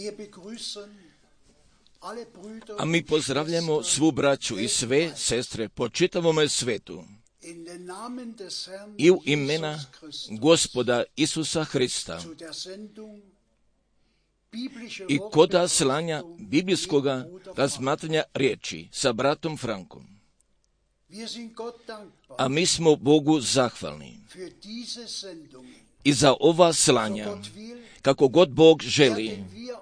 A mi pozdravljamo svu braću i sve sestre po čitavome svetu i u imena Gospoda Isusa Hrista i koda slanja biblijskoga razmatranja riječi sa bratom Frankom. A mi smo Bogu zahvalni i za ova slanja, kako god Bog želi.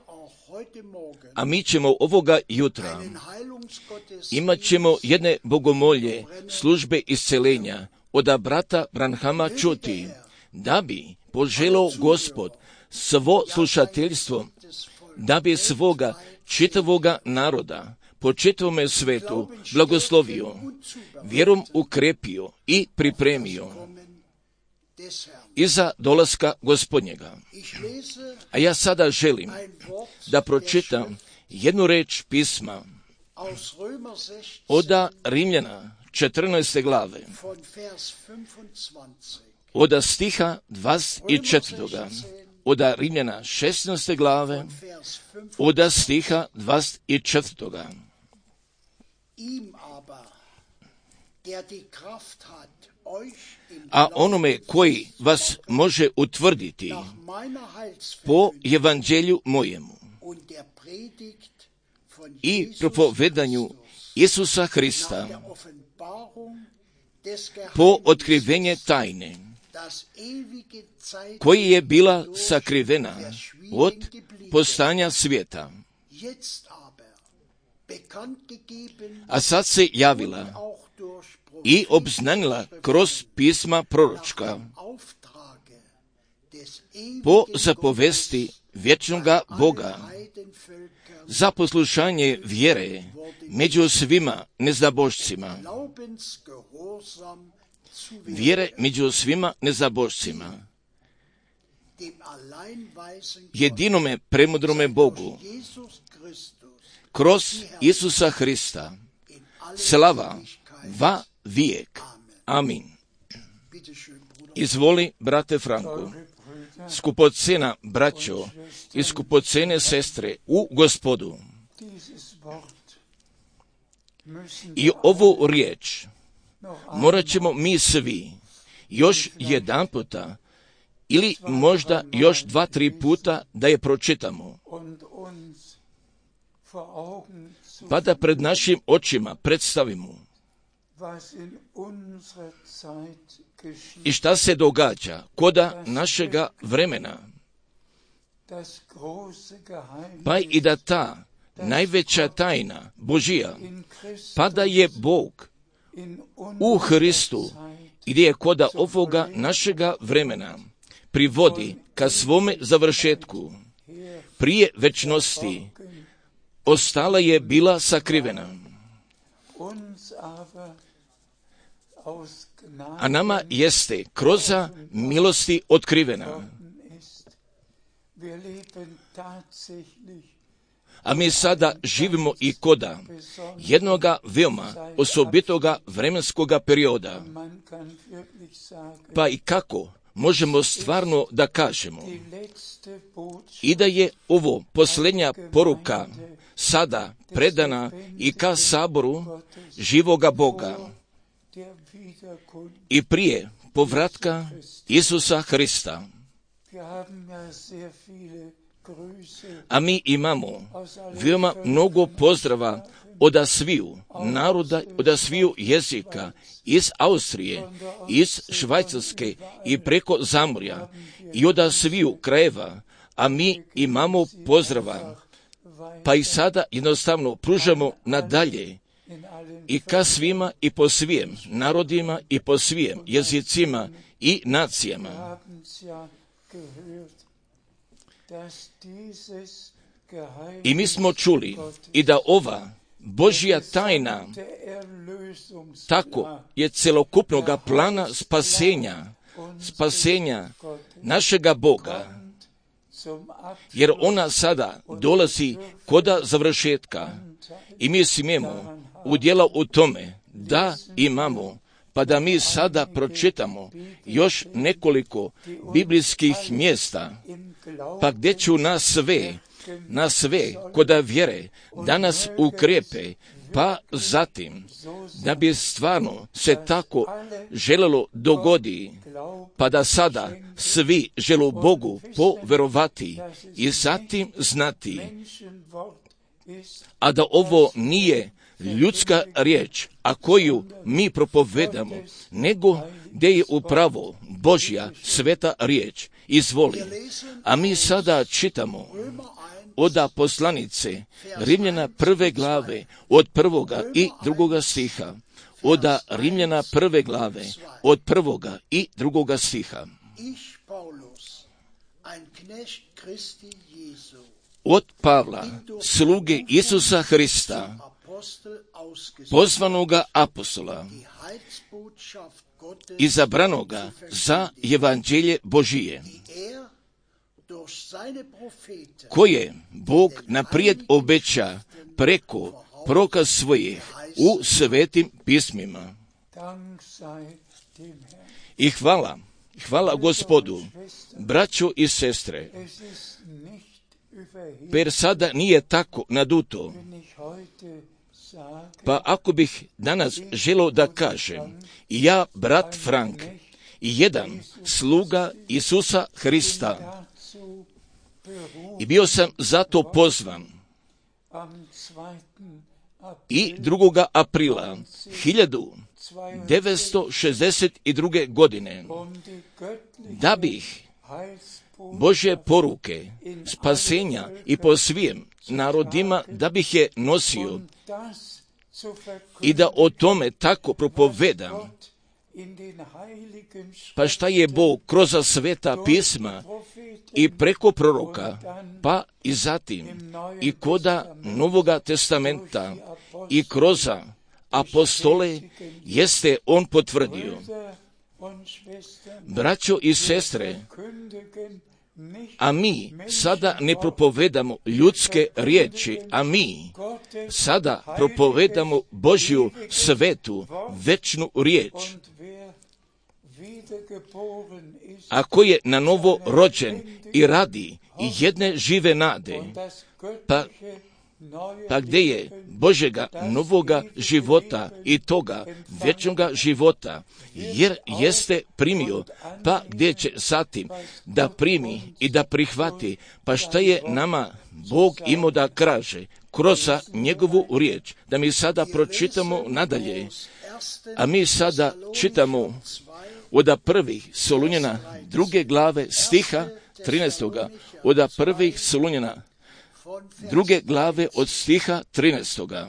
A mi ćemo ovoga jutra imat ćemo jedne bogomolje, službe iscelenja od brata Branhama čuti, da bi poželio Gospod svo slušateljstvo, da bi svoga čitavoga naroda po čitavome svetu blagoslovio, vjerom ukrepio i pripremio iza dolaska Gospodnjega. A ja sada želim da pročitam jednu reč pisma od Rimljana 14. glave, od stiha 24. od Rimljana 16. glave, od stiha 24. A onome koji vas može utvrditi po evanđelju mojemu i propovedanju Isusa Hrista po otkrivenje tajne, koji je bila sakrivena od postanja svijeta, a sad se javila i obznanila kroz pisma proročka po zapovesti vječnoga Boga za poslušanje vjere među svima nezabožcima. Vjere među svima nezabožcima. Jedinome premudrome Bogu kroz Isusa Hrista slava va vijek. Amin. Izvoli, brate Franko, skupocena braćo i skupocene sestre u Gospodu. I ovu riječ morat ćemo mi svi još jedan puta ili možda još 2-3 puta da je pročitamo, pa da pred našim očima predstavimo i šta se događa koda našega vremena, pa i da ta najveća tajna Božija, pa da je Bog u Hristu gdje je koda ovoga našega vremena privodi ka svome završetku, prije večnosti ostala je bila sakrivena. A nama jeste kroz milosti otkrivena. A mi sada živimo i koda jednoga veoma osobitoga vremenskoga perioda. Pa i kako možemo stvarno da kažemo i da je ovo posljednja poruka sada predana i ka saboru živoga Boga i prije povratka Isusa Hrista. A mi imamo veoma mnogo pozdrava od sviju naroda, od sviju jezika, iz Austrije, iz Švajcarske i preko Zamorja i od sviju krajeva, a mi imamo pozdrava, pa i sada jednostavno pružamo nadalje i ka svima i po svijem narodima i po svijem jezicima i nacijama. I mi smo čuli i da ova Božja tajna tako je celokupnoga plana spasenja našega Boga, jer ona sada dolazi koda završetka i mi smijemo udjela u tome da imamo, pa da mi sada pročitamo još nekoliko biblijskih mjesta, pa gdje ću nas sve na sve koda vjere da nas ukrijepe, pa zatim da bi stvarno se tako želelo dogodi, pa da sada svi žele Bogu poverovati i zatim znati, a da ovo nije ljudska riječ, a koju mi propovedamo, nego gdje je upravo Božja sveta riječ. Izvoli. A mi sada čitamo od poslanice Rimljana 1. glave od 1. i 2. stiha. Od Rimljana 1. glave od 1. i 2. stiha. Od Pavla, sluge Isusa Hrista, pozvanoga apostola, izabranoga za evanđelje Božije, koje Bog naprijed obeća preko proroka svojih u svetim pismima. I hvala Gospodu, braćo i sestre, per sada nije tako naduto. Pa ako bih danas želio da kažem, ja, brat Frank, jedan sluga Isusa Hrista, i bio sam zato pozvan i 2. aprila 1962. godine, da bih Božje poruke spasenja i po svim narodima, da bih je nosio i da o tome tako propovedam. Pa šta je Bog kroz sveta pisma i preko proroka, pa i zatim i koda Novoga testamenta i kroz apostole jeste on potvrdio. Braćo i sestre, a mi sada ne propovedamo ljudske riječi, a mi sada propovedamo Božju svetu, večnu riječ. Ako je na novo rođen i radi i jedne žive nade, pa gdje je Božjega novoga života i toga večnoga života, jer jeste primio, pa gdje će zatim da primi i da prihvati, pa šta je nama Bog imao da kaže kroz njegovu riječ, da mi sada pročitamo nadalje. A mi sada čitamo od 1. Solunjana 2. glave stiha 13. Od 1. Solunjana 2. glave od stiha 13.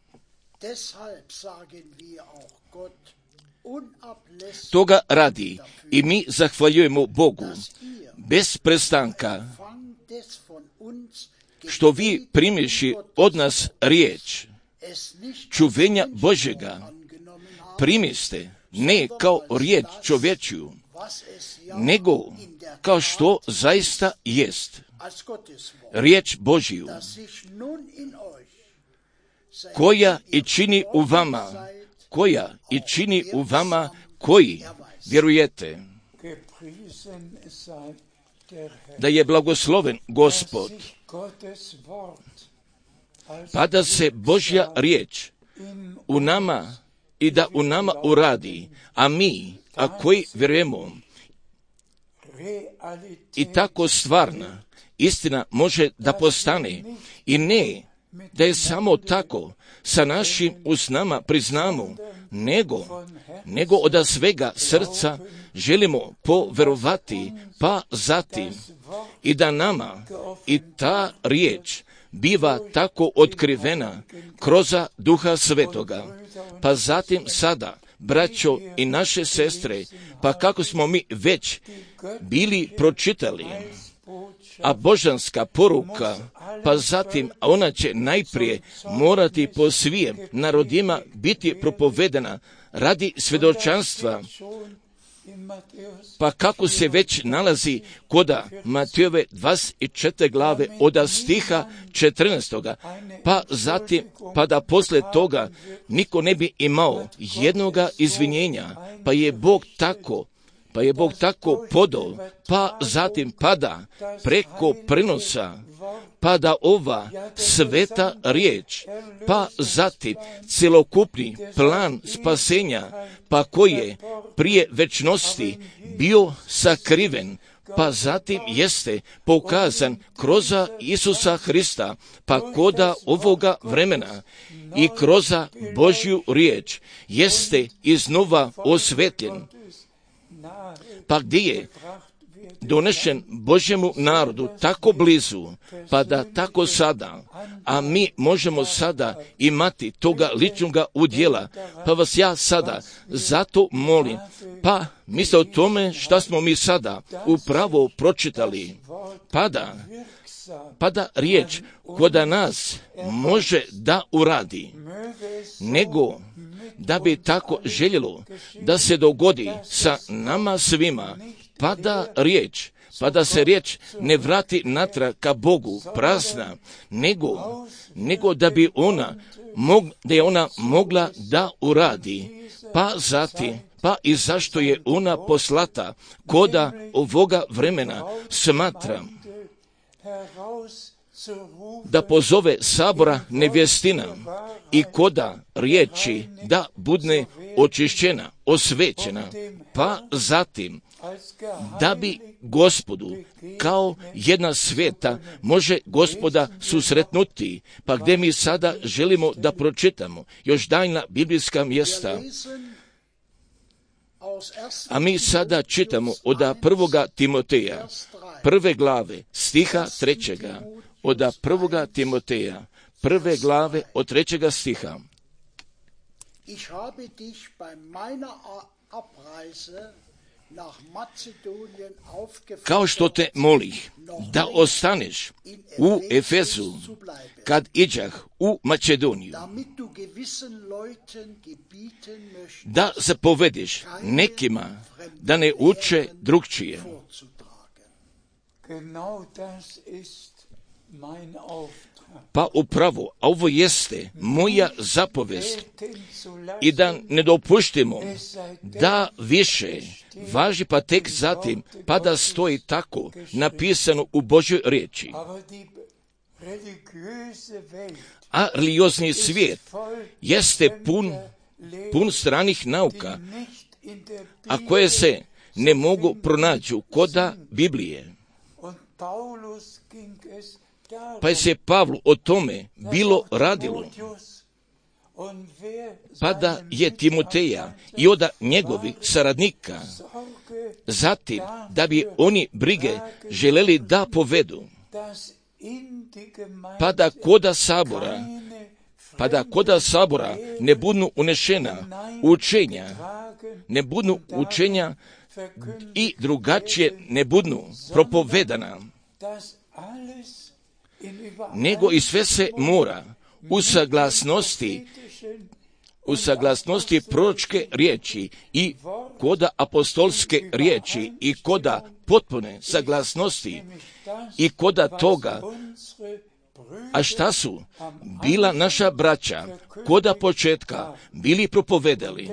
Toga radi i mi zahvaljujemo Bogu bez prestanka, što vi primiši od nas riječ čuvenja Božjega primiste ne kao riječ čovječju, nego kao što zaista jest riječ Božju, koja i čini u vama koji vjerujete. Da je blagosloven Gospod, pa da se Božja riječ u nama i da u nama uradi, a mi, a koji vjerujemo, i tako stvarna istina može da postane, i ne da je samo tako sa našim usnama priznamo, nego od svega srca želimo poverovati, pa zatim i da nama i ta riječ biva tako otkrivena kroz Duha Svetoga. Pa zatim sada, braćo i naše sestre, pa kako smo mi već bili pročitali, a božanska poruka, pa zatim ona će najprije morati po svim narodima biti propovedena radi svjedočanstva. Pa kako se već nalazi koda Matejove 24. glave od stiha 14. Pa zatim, pa da posle toga niko ne bi imao jednoga izvinjenja, pa je Bog tako pa je Bog tako podao, pa zatim pada preko prenosa, pa da ova sveta riječ, pa zatim cjelokupni plan spasenja, pa koji je prije večnosti bio sakriven, pa zatim jeste pokazan kroz Isusa Hrista, pa koda ovoga vremena i kroz Božju riječ jeste iznova osvetljen, pa gdje je donešen Božjemu narodu tako blizu, pa da tako sada, a mi možemo sada imati toga ličnoga udjela, pa vas ja sada zato molim, pa misle o tome šta smo mi sada upravo pročitali, pa da riječ koda nas može da uradi, nego da bi tako željelo da se dogodi sa nama svima, pa da se riječ ne vrati natrag ka Bogu prazna, nego da bi da je ona mogla da uradi, pa zatim, pa i zašto je ona poslata koda ovoga vremena smatra da pozove sabora nevjestina i koda riječi da budne očišćena, osvećena, pa zatim da bi Gospodu kao jedna sveta može Gospoda susretnuti, pa gdje mi sada želimo da pročitamo još daljna biblijska mjesta. A mi sada čitamo od 1. Timoteja, 1. glave, stiha 3. Od 1. Timoteja, 1. glave, od 3. stiha. Ich habe dich bei meiner Abreise nach Mazedonien aufgefordert, Kao što te molih da ostaneš u Efezu kad iđah u Makedoniju, damit du gewissen Leuten gebieten möchtest, da zapovediš nekima da ne uče drugčije. vorzutragen. Genau das ist mein Auftrag. Pa upravo, a ovo jeste moja zapovest Gelten zu lassen, i da ne dopuštimo da više važi, pa tek zatim, pa da stoji tako napisano u Božjoj riječi. aber die religiöse Welt A religiozni svijet voll jeste pun stranih nauka, die nicht in der a Bibel koje se ne mogu pronaći koda Biblije. und Paulus ging es darum, Pa je se Pavlu o tome bilo radilo, Timotheus und wer pa da seine je Timoteja i od njegovih saradnika, Sorge, zatim da bi oni brige želeli da povedu, dass in die Gemeinde pa da koda sabora ne budu unešena učenja, ne budu učenja i drugačije ne budu propovedana, das alles in nego i sve se mora u saglasnosti proročke riječi i koda apostolske riječi i koda potpune saglasnosti i koda toga, a šta su bila naša braća koda početka bili propovedali.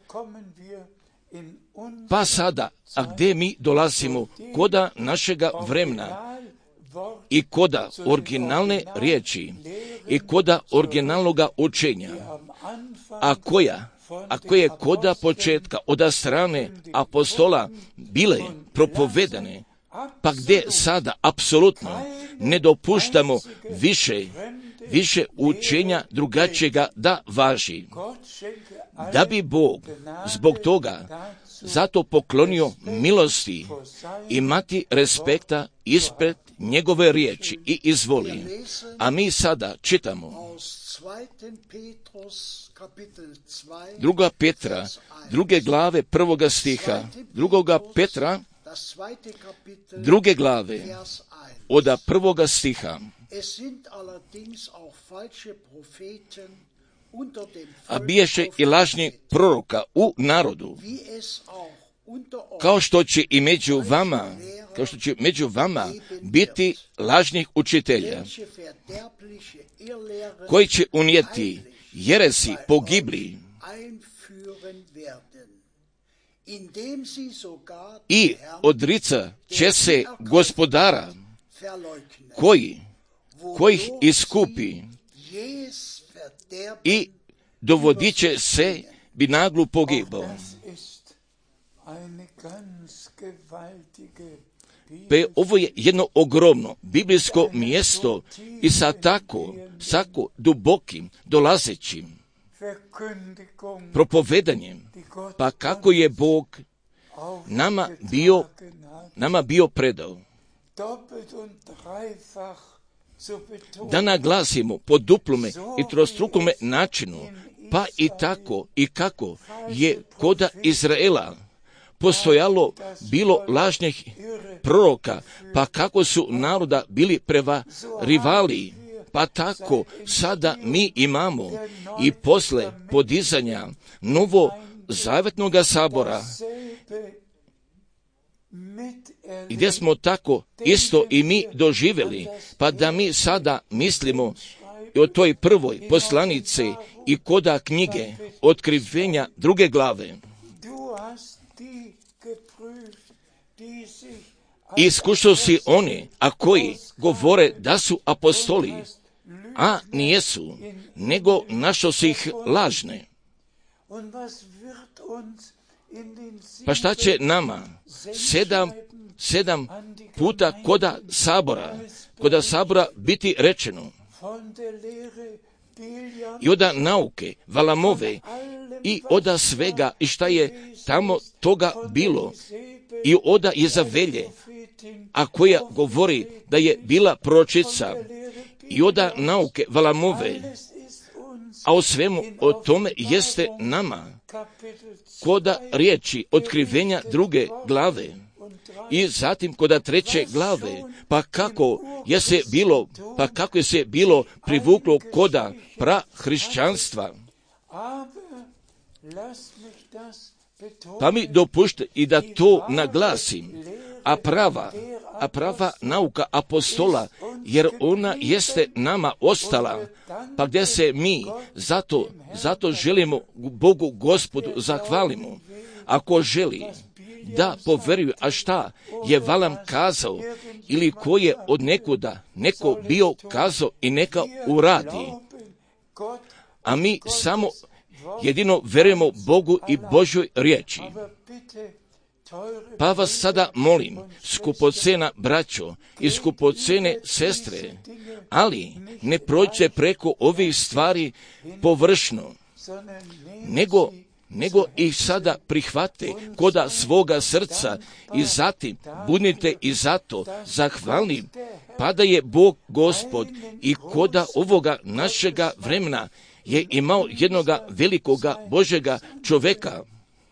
Pa sada, a gdje mi dolazimo koda našega vremena i koda originalne riječi i koda originalnoga učenja, a koje koda početka od strane apostola bile propovedane, pa gdje sada apsolutno ne dopuštamo više učenja drugačijega da važi. Da bi Bog zbog toga zato poklonio milosti, imati respekta ispred njegove riječi i izvoli. A mi sada čitamo Aus 2. Petrus, Kapitel 2, 2. Petra, 2. glave 1. stiha, 2. Petra, das 2. Kapitel, 2. glave Vers 1. od 1. stiha. Es sind allerdings auch falsche Propheten unter dem A Volk biješe i lažni proroka u narodu, wie es auch unter euch kao što će među vama biti lažnih učitelja, welche verderbliche Irrlehren koji će unijeti jeresi pogibli, einführen werden. i odricat će se gospodara koji ih iskupi i dovodit će se bi naglu pogibao. Ovo je jedno ogromno biblijsko mjesto i sa tako dubokim dolazećim propovedanjem, pa kako je Bog nama bio predao. Da naglasimo po duplome i trostrukome načinu, pa i tako i kako je koda Izraela postojalo bilo lažnih proroka, pa kako su naroda bili prevarivali, pa tako sada mi imamo i posle podizanja novozavetnog sabora, gdje smo tako isto i mi doživjeli, pa da mi sada mislimo o toj prvoj poslanici i koda knjige Otkrivenja 2. glave. Iskušao si oni, a koji govore da su apostoli, a nijesu, nego našao si ih lažne. Pa šta će nama sedam puta koda sabora biti rečeno? I oda nauke, Valamove, i oda svega i šta je tamo toga bilo, i oda Jezavelje, a koja govori da je bila proročica, i oda nauke Valamove, a o svemu o tome jeste nama koda riječi Otkrivenja 2. glave i zatim koda 3. glave, pa kako je se bilo privuklo koda prahrišćanstva. Pa mi dopušte i da to naglasim, a prava nauka apostola, jer ona jeste nama ostala, pa gdje se mi zato želimo Bogu Gospodu zahvalimo. Ako želi da poveruje, a šta je Valam kazao, ili ko je od nekuda neko bio kazao i neka uradi, a mi samo jedino verujemo Bogu i Božjoj riječi. Pa vas sada molim, skupocena braćo i skupocene sestre, ali ne prođite preko ovih stvari površno, nego ih sada prihvate koda svoga srca i zatim budite i zato zahvalni, pa da je Bog Gospod i koda ovoga našega vremena je imao jednoga velikoga Božjega čoveka,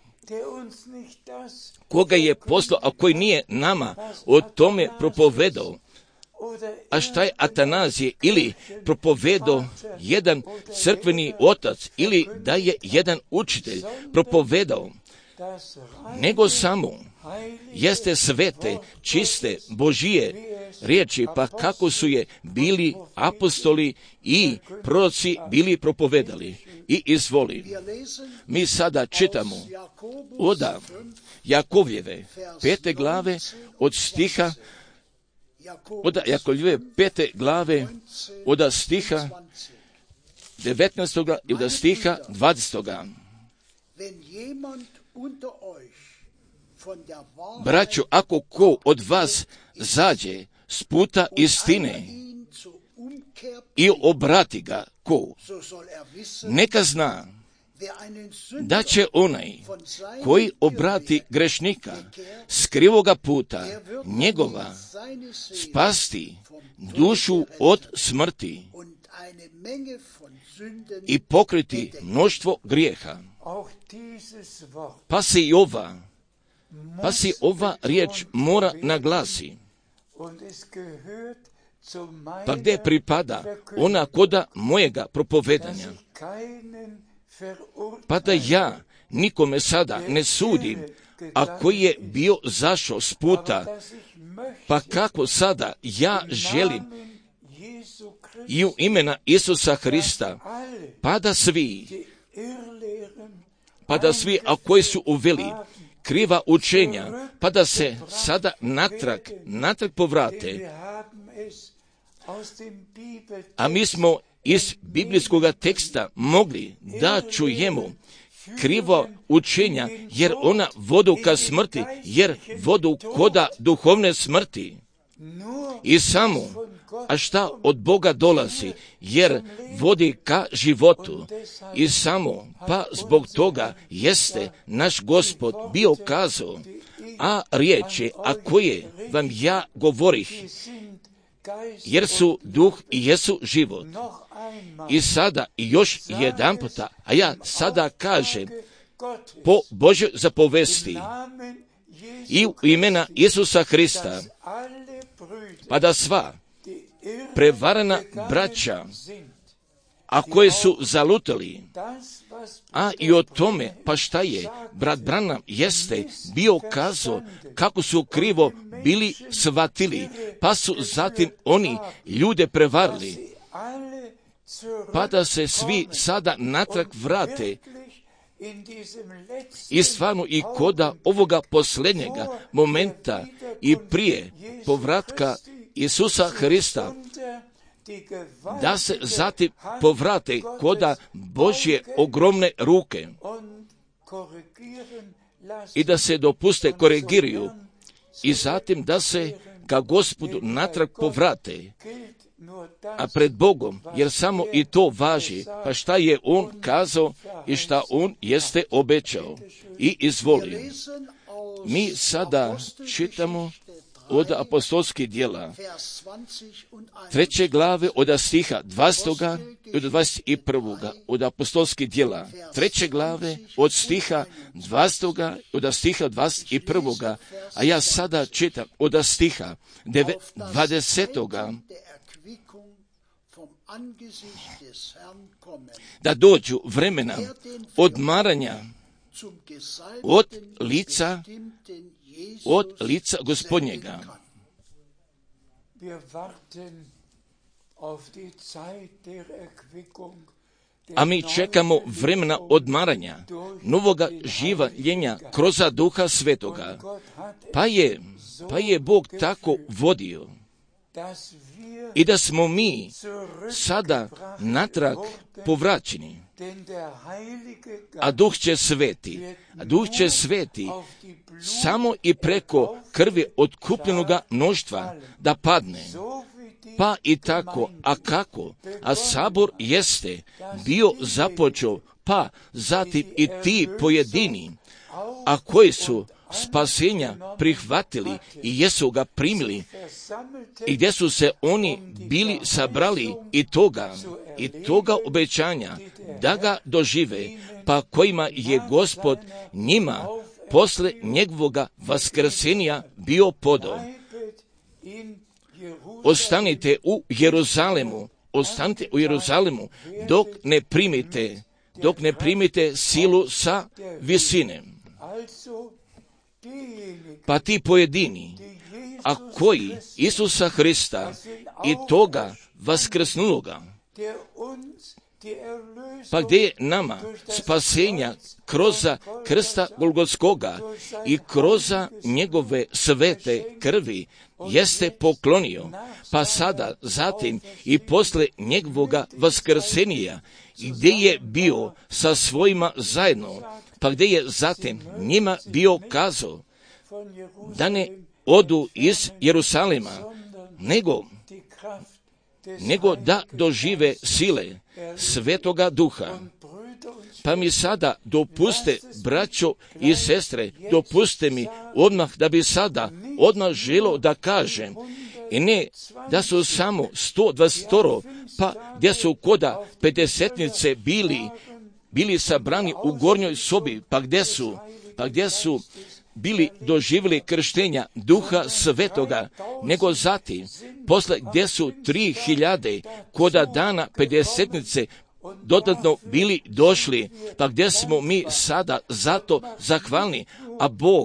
koga je poslao, a koji nije nama o tome propovedao. A šta je Atanazije ili propovedao jedan crkveni otac ili da je jedan učitelj propovedao, nego samo jeste svete, čiste, Božije riječi, pa kako su je bili apostoli i proroci bili propovedali. I izvoli, mi sada čitamo od Jakovljeve 5. glave od stiha, od Jakovljeve 5. glave od stiha 19. i od stiha 20. Braćo, ako ko od vas zađe s puta istine i obrati ga ko, neka zna da će onaj koji obrati grešnika s krivoga puta njegova spasti dušu od smrti i pokriti mnoštvo grijeha. Pa se ova riječ mora naglasi. Pa gdje pripada ona koda mojega propovedanja? Pa da ja nikome sada ne sudim, a koji je bio zašao s puta, pa kako sada ja želim i u imena Isusa Hrista, pa da svi, a koji su uveli kriva učenja, pa da se sada natrag povrate. A mi smo iz biblijskog teksta mogli da čujemo krivo učenja, jer ona vodu ka smrti, jer vodu koda duhovne smrti. I samo, a šta od Boga dolazi, jer vodi ka životu. I samo, pa zbog toga jeste naš Gospod bio kazao, a riječi, a koje vam ja govorih, jer su duh i jesu život. I sada još jedan puta, a ja sada kažem, po Božoj zapovesti i u imena Isusa Hrista, pa da sva prevarana braća, a koje su zalutali, a i o tome, pa šta je, brat Branham jeste bio kazao kako su krivo bili shvatili, pa su zatim oni ljude prevarili, pa da se svi sada natrag vrate i stvarno i koda ovoga posljednjega momenta i prije povratka Isusa Hrista, da se zatim povrate koda Božje ogromne ruke i da se dopuste korigiraju i zatim da se ka Gospodu natrag povrate. A pred Bogom, jer samo i to važi, pa šta je On kazao i šta On jeste obećao. I izvoli. Mi sada čitamo od apostolskih djela, 3. glave od stiha 20. i od 21. od apostolskih djela, 3. glave od stiha 20. i od stiha 21. A ja sada čitam od stiha 20. Da dođu vremena odmaranja od lica Gospodnjega. A mi čekamo vremena odmaranja, novoga življenja kroz Duha Svetoga. Pa je Bog tako vodio i da smo mi sada natrag povraćeni. A Duh će sveti samo i preko krvi otkupljenoga mnoštva da padne. Pa i tako, a kako? A sabor jeste bio započeo, pa zatim i ti pojedini, a koji su spasenja prihvatili i jesu ga primili i gdje su se oni bili sabrali i toga obećanja da ga dožive, pa kojima je Gospod njima posle njegovoga vaskrsenja bio podao. Ostanite u Jeruzalemu dok ne primite silu sa visine. Pa ti pojedini, a koji Isusa Hrista i toga vaskrsnuloga, pa gdje je nama spasenja kroz krsta Golgotskoga i kroz njegove svete krvi jeste poklonio, pa sada zatim i posle njegovoga vaskrsenja, gdje je bio sa svojima zajedno, pa gdje je zatim njima bio kazao da ne odu iz Jerusalema, nego da dožive sile Svetoga Duha. Pa mi sada dopuste, braćo i sestre, dopuste mi odmah želo da kažem, i ne da su samo 120, pa gdje su koda pedesetnice bili sabrani u gornjoj sobi, pa gdje su bili doživjeli krštenja Duha Svetoga, nego zatim, posle gdje su 3000 koda dana pedesetnice dodatno bili došli, pa gdje smo mi sada zato zahvalni, a Bog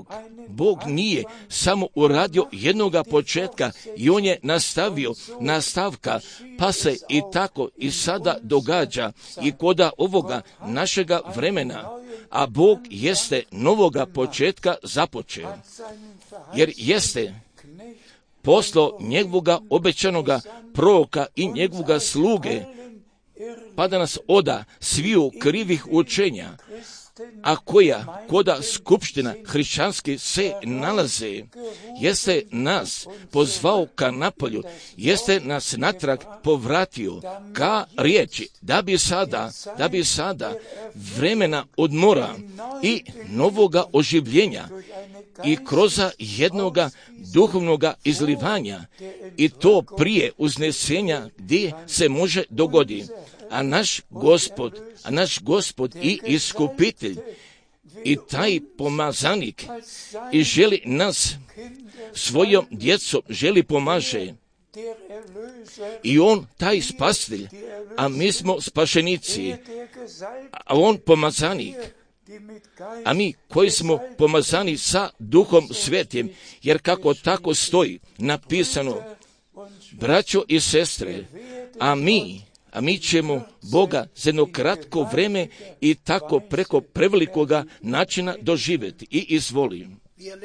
Bog nije samo uradio jednoga početka i on je nastavka, pa se i tako i sada događa i koda ovoga našega vremena, a Bog jeste novoga početka započeo, jer jeste poslao njegovoga obećanoga proroka i njegovoga sluge, pa da nas oda sviju krivih učenja, a koja koda skupština hrišćanski se nalaze, jeste nas pozvao ka napolju, jeste nas natrag povratio ka riječi, da bi sada vremena odmora i novoga oživljenja i kroz jednoga duhovnoga izlivanja i to prije uznesenja gdje se može dogoditi. A naš Gospod i iskupitelj i taj pomazanik i želi nas svojom djecom želi pomaže. I on taj spasitelj, a mi smo spašenici, a on pomazanik, a mi koji smo pomazani sa Duhom Svetim, jer kako tako stoji napisano, braćo i sestre, a mi ćemo Boga za jedno kratko vreme i tako preko prevelikoga načina doživjeti. I izvolim.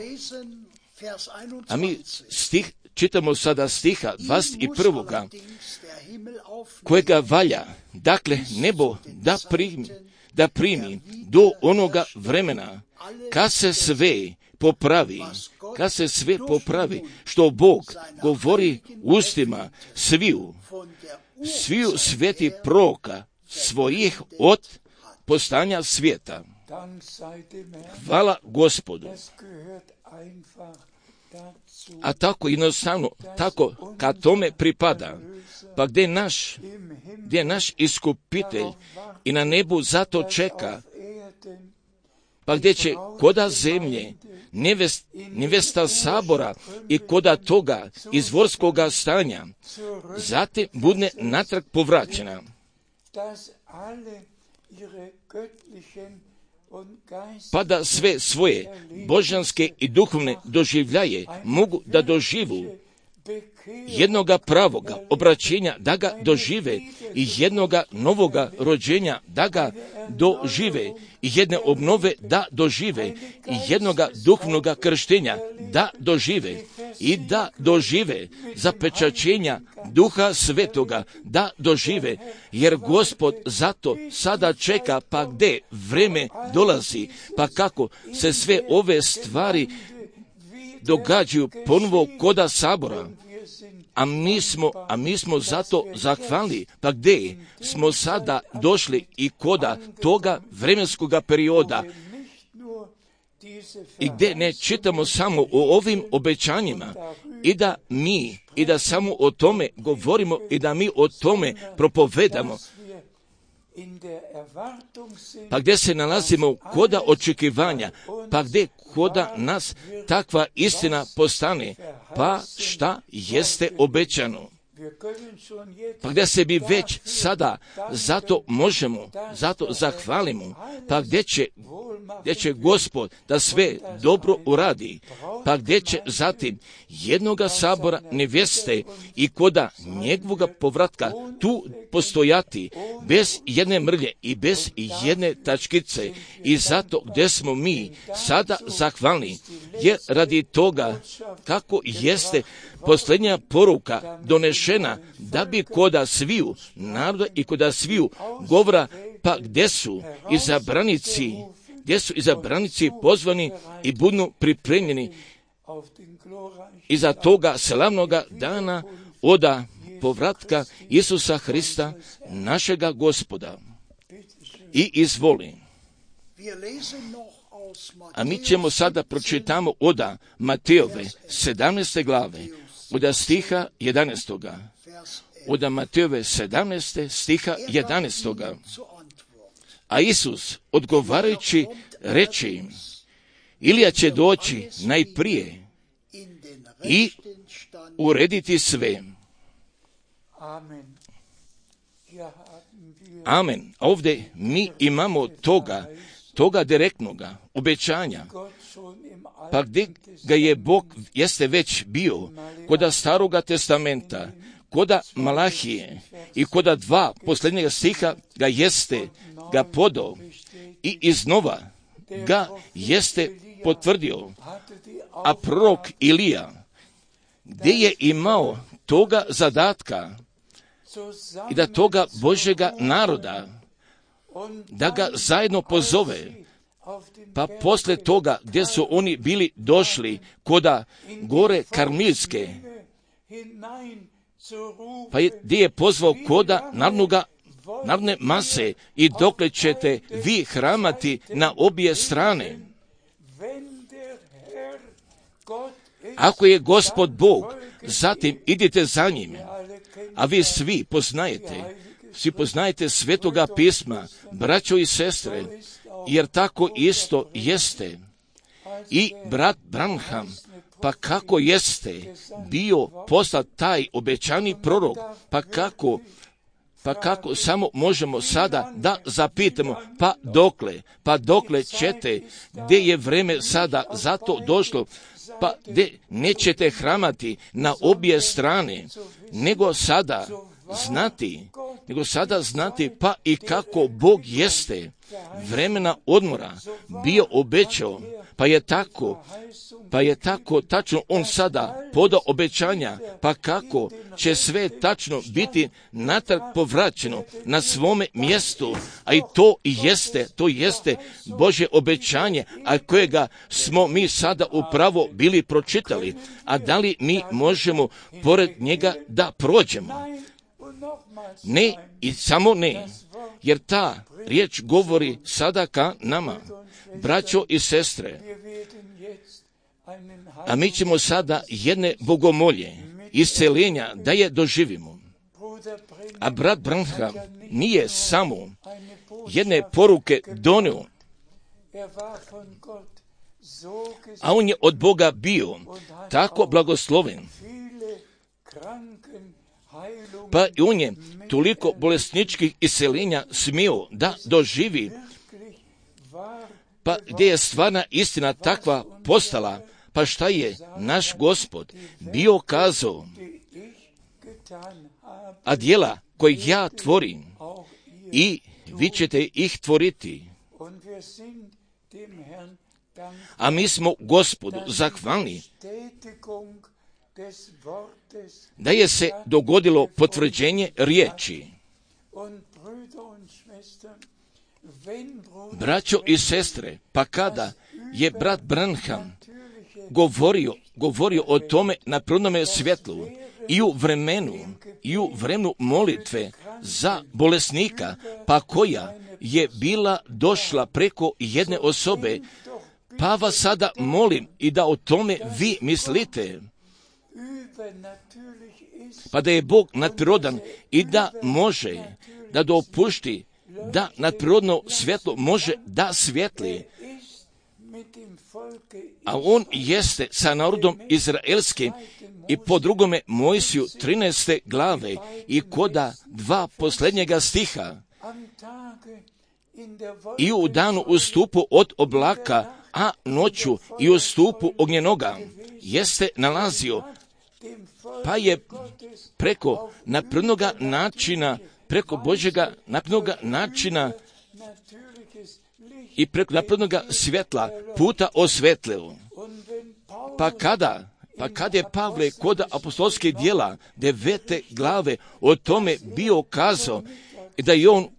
A mi čitamo sada stiha 21. kojega valja, dakle, nebo da primi do onoga vremena kad se sve popravi, što Bog govori ustima sviju sveti proroka svojih od postanja svijeta. Hvala Gospodu. A tako jednostavno, tako kad tome pripada, pa gdje je naš iskupitelj i na nebu zato čeka, pa gdje će koda zemlje, nevesta sabora i koda toga izvorskoga stanja, zatim bude natrag povraćena. Pa da sve svoje božanske i duhovne doživljaje mogu da doživu jednoga pravoga obraćenja da ga dožive i jednoga novoga rođenja da ga dožive i jedne obnove da dožive i jednoga duhovnoga krštenja da dožive i da dožive zapečaćenja Duha Svetoga da dožive, jer Gospod zato sada čeka, pa gdje vreme dolazi, pa kako se sve ove stvari događaju ponovo koda sabora. A mi smo zato zahvalni, pa gdje smo sada došli i koda toga vremenskoga perioda i gdje ne čitamo samo o ovim obećanjima i da samo o tome govorimo i da mi o tome propovedamo, pa gdje se nalazimo koda očekivanja, pa gdje koda nas takva istina postane, pa šta jeste obećano. Pa gdje se bi već sada zato možemo, zato zahvalimo, pa gdje će Gospod da sve dobro uradi, pa gdje će zatim jednoga sabora nevjeste i koda njegovoga povratka tu postojati bez jedne mrlje i bez jedne tačkice. I zato gdje smo mi sada zahvalni, jer radi toga kako jeste posljednja poruka donešena da bi koda sviju naroda i koda sviju govora, pa gdje su izabranici pozvani i budu pripremljeni iza toga slavnoga dana oda povratka Isusa Hrista, našega Gospoda. I izvoli. A mi ćemo sada pročitamo oda Matejove 17. glave, oda stiha 11. Oda Matejove 17. stiha 11. A Isus odgovarajući reče im, Ilija će doći najprije i urediti sve. Amen. A ovdje mi imamo toga direktnoga obećanja, pa gdje ga je Bog jeste već bio, koda Staroga testamenta, koda Malahije i koda 2 posljednjega stiha ga jeste ga podao i iznova ga jeste potvrdio. A prorok Ilija, gdje je imao toga zadatka i da toga Božjega naroda, da ga zajedno pozove, pa posle toga gdje su oni bili došli koda gore Karmilske, pa gdje je pozvao koda narodne mase i dokle ćete vi hramati na obje strane. Ako je Gospod Bog, zatim idite za njim, a vi svi poznajete Svetoga pisma, braćo i sestre, jer tako isto jeste. I brat Branham, pa kako jeste bio poslat taj obećani prorok, pa kako samo možemo sada da zapitamo, pa dokle ćete, gdje je vreme sada zato došlo, pa gdje nećete hramati na obje strane, nego sada znati, pa i kako Bog jeste vremena odmora bio obećao, pa je tako tačno on sada podao obećanja, pa kako će sve tačno biti natrag povraćeno na svome mjestu, a i to jeste Božje obećanje, a kojega smo mi sada upravo bili pročitali, a da li mi možemo pored njega da prođemo? Ne i samo ne, jer ta riječ govori sada ka nama, braćo i sestre, a mi ćemo sada jedne bogomolje, isceljenja da je doživimo. A brat Branham nije samo jedne poruke donio, a on je od Boga bio tako blagosloven, pa i on je toliko bolesničkih isceljenja smio da doživi, pa gdje je stvarna istina takva postala, pa šta je naš Gospod bio kazao, a djela koje ja tvorim i vi ćete ih tvoriti. A mi smo Gospodu zahvalni da je se dogodilo potvrđenje riječi. Braćo i sestre, pa kada je brat Branham govorio o tome na prvome svjetlu i u vremenu molitve za bolesnika, pa koja je bila došla preko jedne osobe, pa vas sada molim i da o tome vi mislite, pa da je Bog nadprirodan i da može da dopušti da nadprirodno svjetlo može da svijetli, a on jeste sa narodom izraelskim i po drugome Mojsiju 13. glave i koda 2 posljednjega stiha, i u danu u stupu od oblaka, a noću i u stupu ognjenoga jeste nalazio, pa je preko naprednoga načina, preko Božjega naprednoga načina i preko naprednoga svjetla puta osvetlio. Pa kada je Pavle kod apostolskih djela 9. glave o tome bio kazao da je on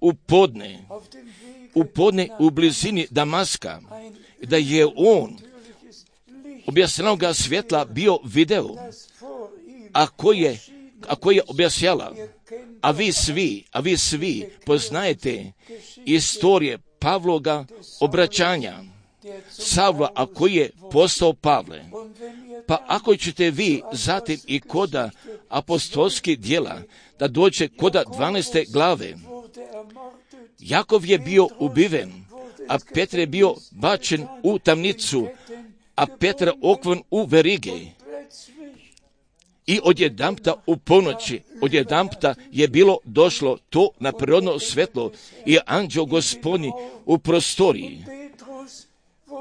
u podne u blizini Damaska, da je on objašnjenoga svjetla bio video, a koje je objašnjala, a vi svi poznajete istorije Pavloga obraćanja, Savla, a koji je postao Pavle. Pa ako ćete vi zatim i koda apostolskih djela, da dođe koda 12. glave, Jakov je bio ubiven, a Petar je bio bačen u tamnicu, a Petar okvan u verige. I odjedanpta u ponoći, je bilo došlo to na prirodno svetlo i anđeo Gospodnji u prostoriji.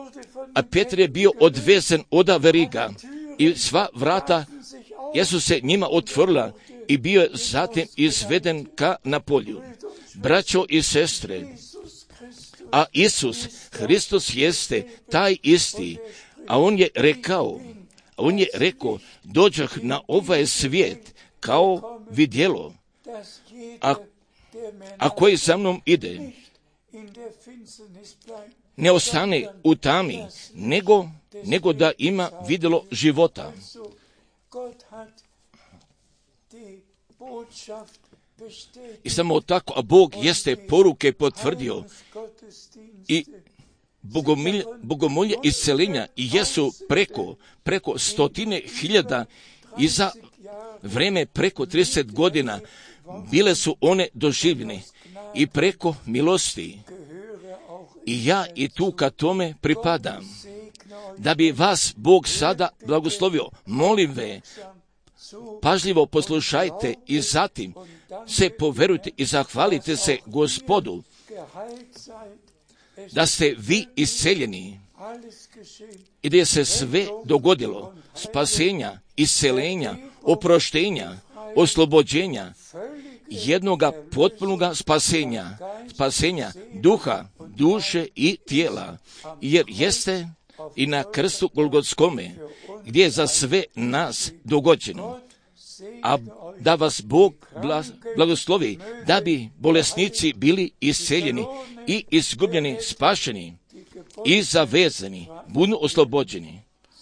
a Petar je bio odvesen od veriga i sva vrata jesu se njima otvorila i bio je zatim izveden ka na polju. Braćo i sestre, a Isus Hristos jeste taj isti, a on je rekao, dođoh na ovaj svijet kao vidjelo, a koji za mnom ide, ne ostane u tami, nego da ima vidjelo života. I samo tako, a Bog jeste poruke potvrdio i bogomolje isceljenja i jesu preko 100.000 i za vreme preko 30 godina bile su one doživljene i preko milosti. I ja i tu ka tome pripadam. Da bi vas Bog sada blagoslovio, molim ve, pažljivo poslušajte i zatim se poverujte i zahvalite se Gospodu da ste vi isceljeni i da je se sve dogodilo, spasenja, isceljenja, oproštenja, oslobođenja, jednoga potpunoga spasenja duha, duše i tijela, jer jeste i na krstu Golgotskome, gdje je za sve nas dogođeno. A da vas Bog blagoslovi, da bi bolesnici bili isceljeni i izgubljeni, spašeni i zavezani, budu oslobođeni.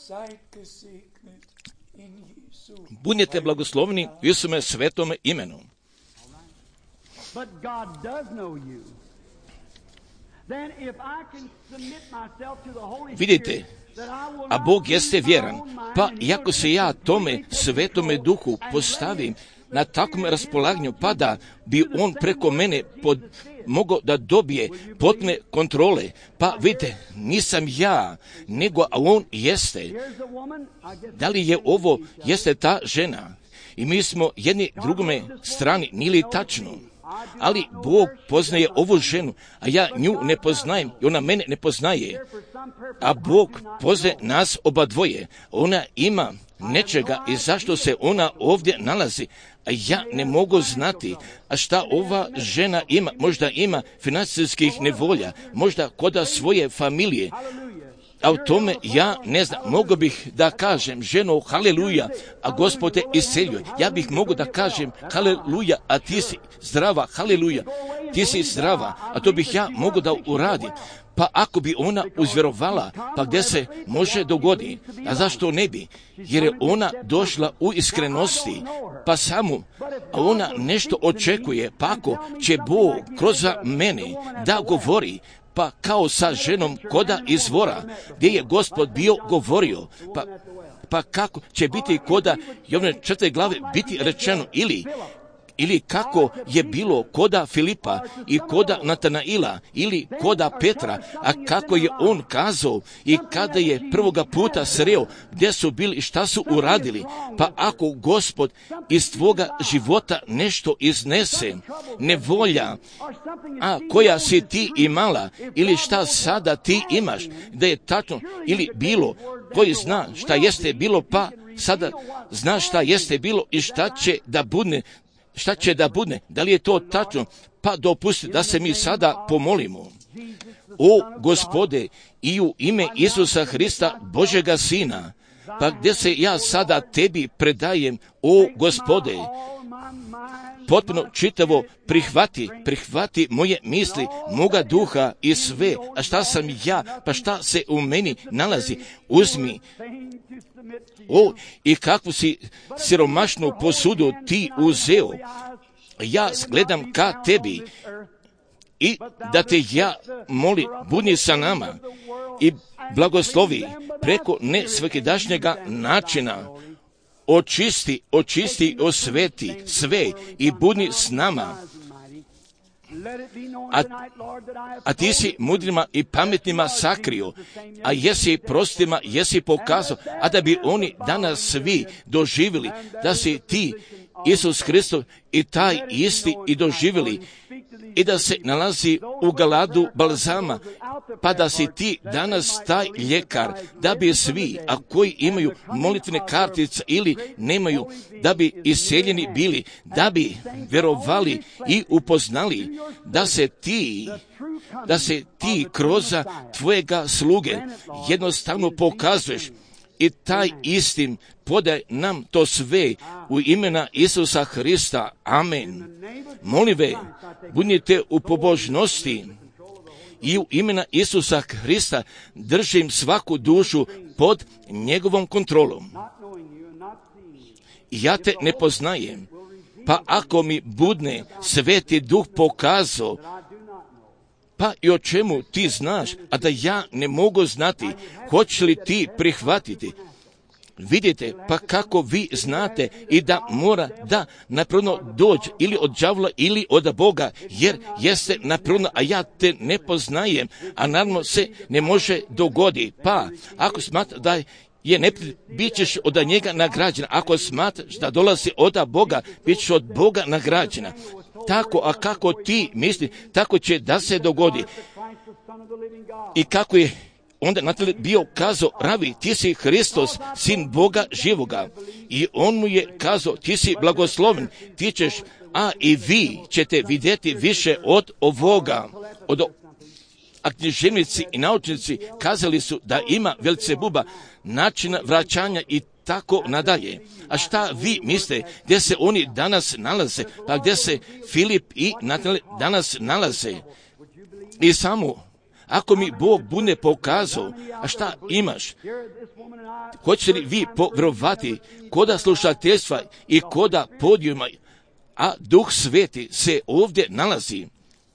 Budite blagosloveni u Isume svetome imenu. Vidite, a Bog jeste vjeran, pa iako se ja tome svetome duhu postavim na takvom raspolaganju, pa da bi on preko mene mogao da dobije potpune kontrole, pa vidite, nisam ja, nego on jeste. Da li je ovo, jeste ta žena? I mi smo jedni drugome strani, nije li tačno? Ali Bog poznaje ovu ženu, a ja nju ne poznajem i ona mene ne poznaje. A Bog poznaje nas oba dvoje. Ona ima nečega i zašto se ona ovdje nalazi, a ja ne mogu znati. A šta ova žena ima? Možda ima financijskih nevolja, možda koda svoje familije. A u tome ja ne znam, mogu bih da kažem ženo haleluja, a Gospod te isceljuje. Ja bih mogu da kažem haleluja, a ti si zdrava, haleluja, ti si zdrava, a to bih ja mogu da uradim. Pa ako bi ona uzvjerovala, pa gdje se može dogoditi? A zašto ne bi? Jer je ona došla u iskrenosti, pa samo ona nešto očekuje, pa ako će Bog kroz mene da govori, pa kao sa ženom koda izvora, gdje je Gospod bio govorio, pa kako će biti koda Jovne 4. glave biti rečeno, ili kako je bilo koda Filipa i koda Natanaila ili koda Petra, a kako je on kazao i kada je prvoga puta sreo gdje su bili i šta su uradili. Pa ako Gospod iz tvoga života nešto iznese, nevolja, a koja si ti imala ili šta sada ti imaš, da je tačno ili bilo, koji zna šta jeste bilo, pa sada zna šta jeste bilo i šta će da bude, da li je to tačno, pa dopusti da se mi sada pomolimo. O Gospode, i u ime Isusa Hrista, Božega Sina, pa gdje se ja sada tebi predajem, o Gospode, potpuno čitavo prihvati moje misli, moga duha i sve, a šta sam ja, pa šta se u meni nalazi, uzmi. O, i kakvu si siromašnu posudu ti uzeo, ja gledam ka tebi i da te ja molim, budi sa nama i blagoslovi preko nesvakidašnjega načina, očisti, osveti sve i budi s nama. A ti si mudrima i pametnima sakrio, a jesi prostima, jesi pokazao, a da bi oni danas svi doživjeli da si ti Isus Hristos i taj isti i doživjeli i da se nalazi u Galadu balzama, pa da si ti danas taj ljekar, da bi svi, a koji imaju molitvene kartice ili nemaju, da bi isceljeni bili, da bi vjerovali i upoznali da se ti kroz tvojega sluge jednostavno pokazuješ i taj istim podaj nam to sve u imena Isusa Hrista. Amen. Molive, budite u pobožnosti i u imena Isusa Hrista držim svaku dušu pod njegovom kontrolom. Ja te ne poznajem, pa ako mi budne Sveti Duh pokazao, pa i o čemu ti znaš, a da ja ne mogu znati, hoće li ti prihvatiti? Vidite, pa kako vi znate i da mora da napravno dođe ili od đavola ili od Boga, jer jeste napravno, a ja te ne poznajem, a naravno se ne može dogodi. Pa, ako smatra da je bit ćeš od njega nagrađena. Ako smatraš da dolazi od Boga, bit ćeš od Boga nagrađena. Tako, a kako ti misli, tako će da se dogodi. I kako je onda Natalije bio kazao, Ravi, ti si Hristos, sin Boga živoga. I on mu je kazao, ti si blagosloven, ti ćeš, a i vi ćete vidjeti više od ovoga. A književnici i naučnici kazali su da ima Velcebuba, načina vraćanja i tako nadalje. A šta vi mislite, gdje se oni danas nalaze? Pa gdje se Filip i Natalije danas nalaze? I samo, ako mi Bog bude pokazao, a šta imaš? Hoćete li vi povjerovati koda slušateljstva i koda podijuma, a Duh Sveti se ovdje nalazi?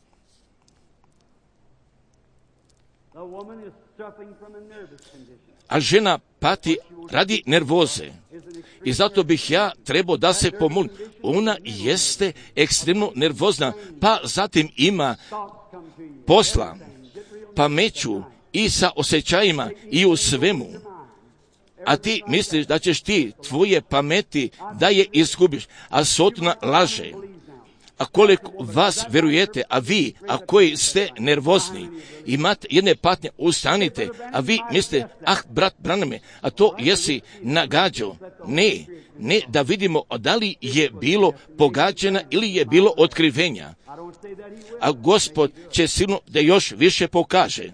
A žena pati radi nervoze. I zato bih ja trebao da se pomolim. Ona jeste ekstremno nervozna, pa zatim ima posla, pameću i sa osjećajima i u svemu. A ti misliš da ćeš ti tvoje pameti da je izgubiš, a Sotona laže. A koliko vas vjerujete, a vi, a koji ste nervozni, imate jedne patnje, ustanite, a vi mislite, brat Branhame, a to jesi nagađao. Ne, da vidimo da li je bilo pogađena ili je bilo otkrivenja. A Gospod će sigurno da još više pokaže.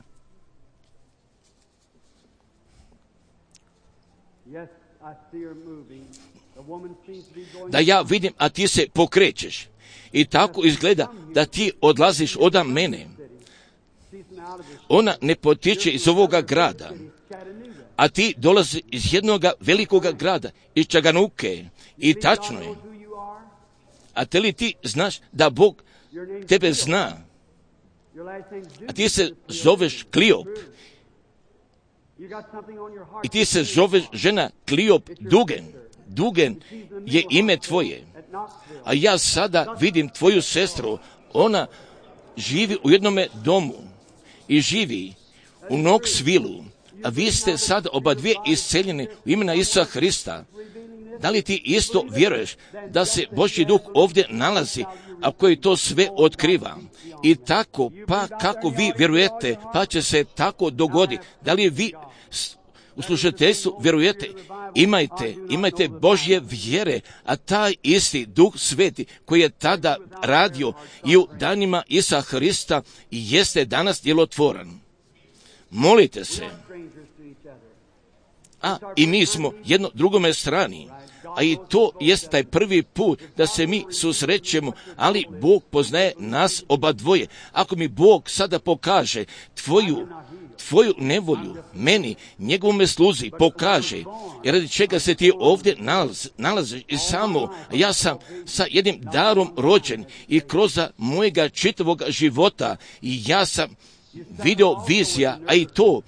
Da ja vidim, a ti se pokrećeš. I tako izgleda da ti odlaziš od mene. Ona ne potiče iz ovoga grada, a ti dolazi iz jednog velikoga grada, iz Čaganuke. I tačno je. A te li ti znaš da Bog tebe zna? A ti se zoveš Kliop. I ti se zoveš žena Kliop Dugen. Dugen je ime tvoje. A ja sada vidim tvoju sestru, ona živi u jednome domu i živi u Knoxvilleu, a vi ste sad oba dvije isceljeni u imena Isusa Hrista. Da li ti isto vjeruješ da se Božji Duh ovdje nalazi, a koji to sve otkriva? I tako, pa kako vi vjerujete, pa će se tako dogoditi. Da li vi u slušateljstvu vjerujete? Imajte Božje vjere, a taj isti Duh Sveti koji je tada radio i u danima Isusa Hrista jeste danas djelotvoran. Molite se. A i mi smo jedno drugome strani. A i to jest taj prvi put da se mi susrećemo, ali Bog poznaje nas oba dvoje. Ako mi Bog sada pokaže tvoju nevolju, meni, njegovome sluzi, pokaže, jer radi čega se ti ovdje nalaziš i samo, ja sam sa jednim darom rođen i kroz mojega čitavog života i ja sam vidio vizija, a i to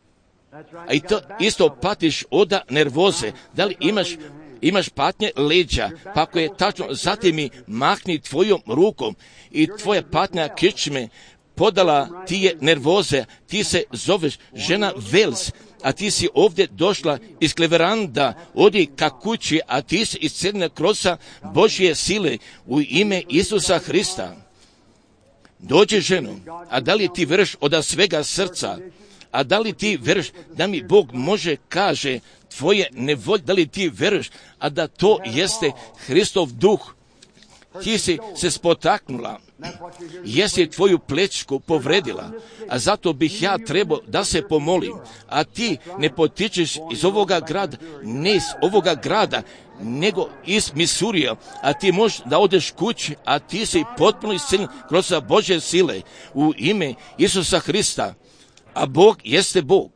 isto patiš od nervoze. Da li imaš patnje leđa, pa ako je tačno, zatim mi mahni tvojom rukom i tvoja patnja kičme podala ti je nervoze, ti se zoveš žena Vels a ti si ovdje došla iz Cleveranda, odi ka kući, a ti si isceljena kroz Božje sile u ime Isusa Hrista. Dođi, ženo, a da li ti vjeruješ od svega srca? A da li ti vjeruješ da mi Bog može kaže tvoje nevolje? Da li ti vjeruješ, a da to jeste Hristov duh? Ti si se spotaknula, jesi tvoju plečku povredila, a zato bih ja trebao da se pomolim, a ti ne potičeš iz ovoga grada, ne iz ovoga grada, nego iz Misurija, a ti možeš da odeš kući, a ti si potpuno isceljen kroz Božje sile u ime Isusa Hrista, a Bog jeste Bog.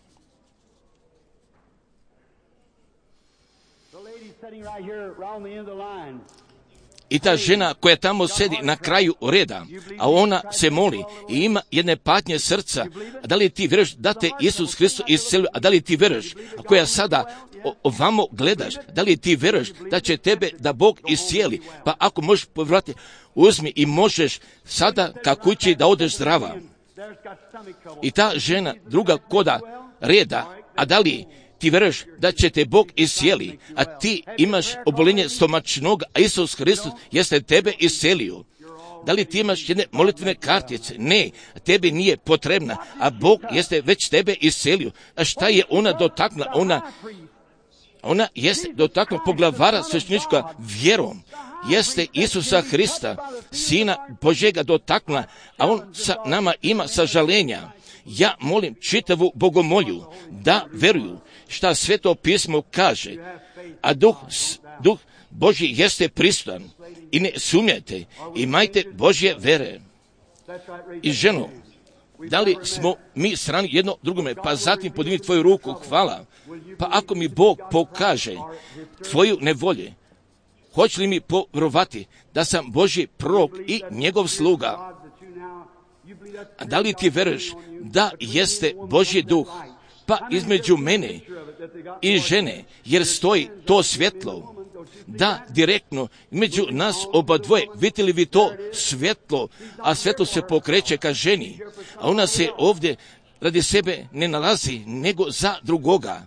I ta žena koja tamo sedi na kraju reda, a ona se moli i ima jedne patnje srca, a da li ti vjeruješ da te Isus Hristos iscelio, a da li ti vjeruješ, a koja sada ovamo gledaš, da li ti vjeruješ da će tebe da Bog iscijeli, pa ako možeš povratiti, uzmi i možeš sada ka kući da odeš zdrava. I ta žena druga koda reda, a da li ti vjeruješ da će te Bog iscijeli, a ti imaš oboljenje stomačnog, a Isus Hristos jeste tebe iscelio. Da li ti imaš jedne molitvene kartice? Ne, tebi nije potrebna, a Bog jeste već tebe iscelio. A šta je ona dotaknula? Ona jeste dotaknula poglavara sveštenička vjerom. Jeste Isusa Hrista, Sina Božjega dotaknula, a on sa nama ima sažalenja. Ja molim čitavu bogomolju da veruju šta Sveto pismo kaže, a duh Božji jeste pristojan i ne sumnjajte, imajte Božje vere. I ženo, da li smo mi strani jedno drugome, pa zatim podigni tvoju ruku, hvala, pa ako mi Bog pokaže tvoju nevolje, hoće li mi povjerovati da sam Božji prorok i njegov sluga? A da li ti veruješ da jeste Božji duh, pa između mene i žene, jer stoji to svjetlo, da direktno među nas oba dvoje, vidite li vi to svjetlo, a svjetlo se pokreće ka ženi, a ona se ovdje radi sebe ne nalazi, nego za drugoga.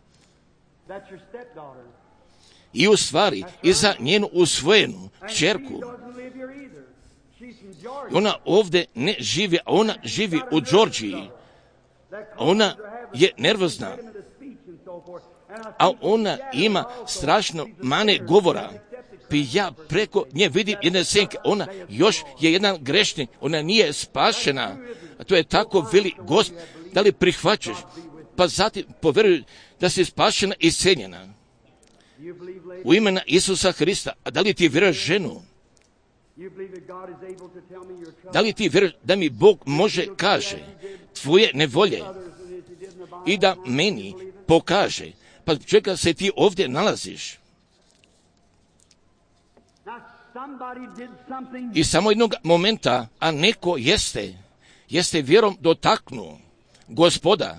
I u stvari, i za njenu usvojenu kćerku. Ona ovdje ne živi, a ona živi u Georgiji. Ona je nervozna, a ona ima strašno mane govora. Pi ja preko nje vidim jedne senke, ona još je jedan grešnik, ona nije spašena. A to je tako veli Gospod, da li prihvaćaš, pa zatim povjeruj da si spašena i iscenjena. U imena Isusa Hrista, a da li ti vjeruješ ženu? Da li ti vjeruješ da mi Bog može kaže tvoje nevolje i da meni pokaže, pa čega se ti ovdje nalaziš? I samo jednog momenta, a neko jeste vjerom dotaknuo Gospoda.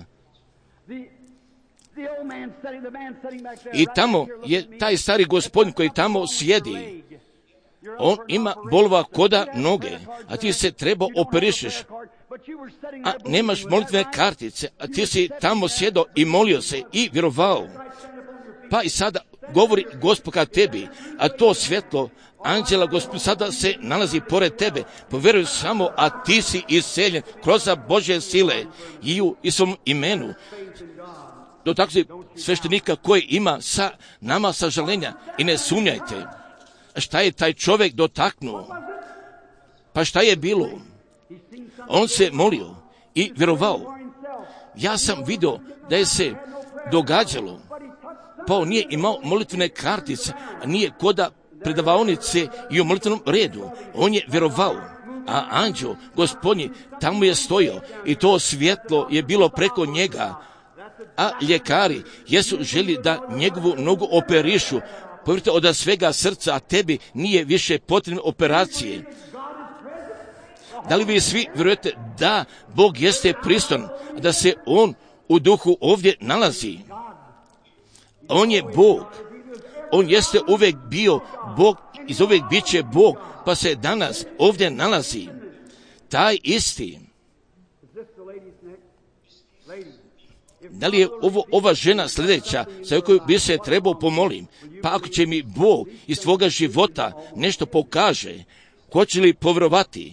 I tamo je taj stari gospodin koji tamo sjedi. On ima bolova koda noge, a ti se treba operišeš, a nemaš molitvene kartice, a ti si tamo sjedao i molio se i vjerovao. Pa i sada govori Gospod ka tebi, a to svjetlo anđela Gospod sada se nalazi pored tebe. Povjeruj samo, a ti si isceljen kroz Božje sile i u svom imenu. Dotakli se sveštenika koji ima sa nama sažalenja i ne sumnjajte. Šta je taj čovjek dotaknuo? Pa šta je bilo? On se molio i vjerovao. Ja sam vidio da je se događalo, pa on nije imao molitvene kartice, a nije koda predavaonice i u molitvenom redu. On je vjerovao, a anđeo Gospodnji tamo je stojio i to svjetlo je bilo preko njega, a ljekari jesu želi da njegovu nogu operišu. Povjerite od svega srca, a tebi nije više potrebne operacije. Da li vi svi vjerujete da Bog jeste pristojan, da se On u duhu ovdje nalazi? On je Bog. On jeste uvijek bio Bog i uvijek bit će Bog, pa se danas ovdje nalazi. Taj isti. Da li je ova žena sljedeća za koju bi se trebao pomolim? Pa ako će mi Bog iz tvoga života nešto pokaže, hoće li povjerovati?